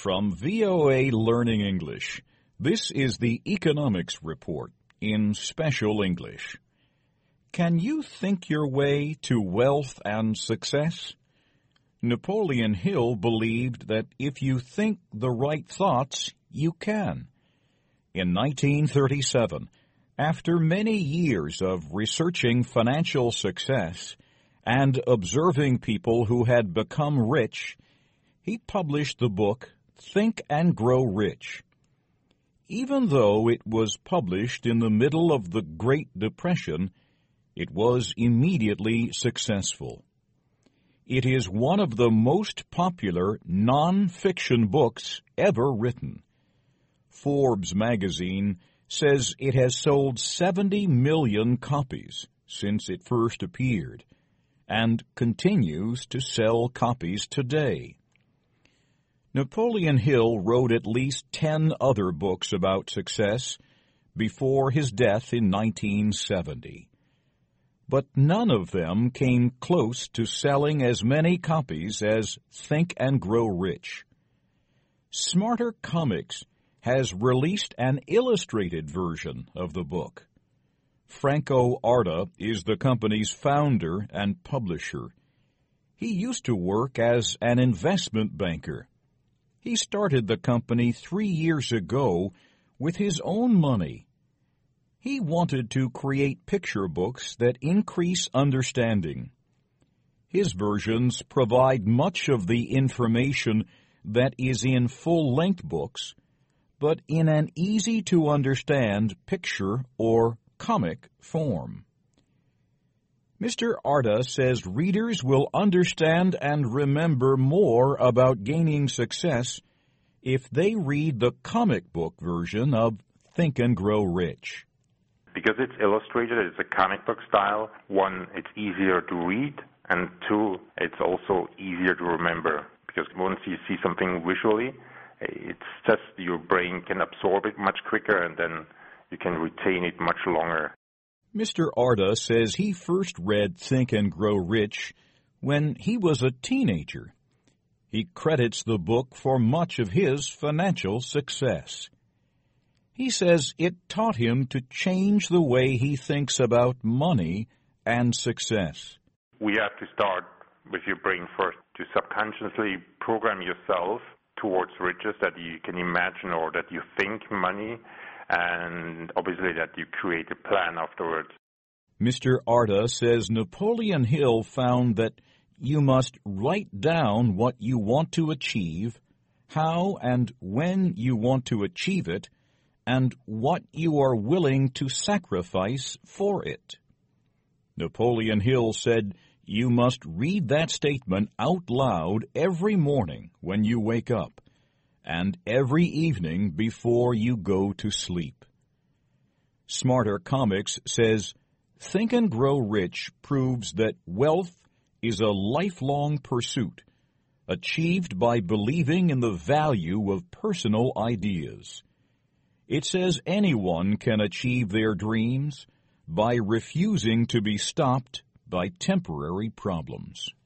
From VOA Learning English, this is the Economics Report in Special English. Can you think your way to wealth and success? Napoleon Hill believed that if you think the right thoughts, you can. In 1937, after many years of researching financial success and observing people who had become rich, he published the book Think and Grow Rich. Even though it was published in the middle of the Great Depression, it was immediately successful. It is one of the most popular non-fiction books ever written. Forbes magazine says it has sold 70 million copies since it first appeared and continues to sell copies today. Napoleon Hill wrote at least 10 other books about success before his death in 1970. But none of them came close to selling as many copies as Think and Grow Rich. Smarter Comics has released an illustrated version of the book. Franco Arda is the company's founder and publisher. He used to work as an investment banker. He started the company 3 years ago with his own money. He wanted to create picture books that increase understanding. His versions provide much of the information that is in full-length books, but in an easy-to-understand picture or comic form. Mr. Arda says readers will understand and remember more about gaining success if they read the comic book version of Think and Grow Rich. Because it's illustrated, it's a comic book style. One, it's easier to read, and two, it's also easier to remember. Because once you see something visually, it's just your brain can absorb it much quicker, and then you can retain it much longer. Mr. Arda says he first read Think and Grow Rich when he was a teenager. He credits the book for much of his financial success. He says it taught him to change the way he thinks about money and success. We have to start with your brain first, to subconsciously program yourself towards riches that you can imagine or that you think money, and obviously that you create a plan afterwards. Mr. Arda says Napoleon Hill found that you must write down what you want to achieve, how and when you want to achieve it, and what you are willing to sacrifice for it. Napoleon Hill said you must read that statement out loud every morning when you wake up, and every evening before you go to sleep. Smarter Comics says, Think and Grow Rich proves that wealth is a lifelong pursuit, achieved by believing in the value of personal ideas. It says anyone can achieve their dreams by refusing to be stopped by temporary problems.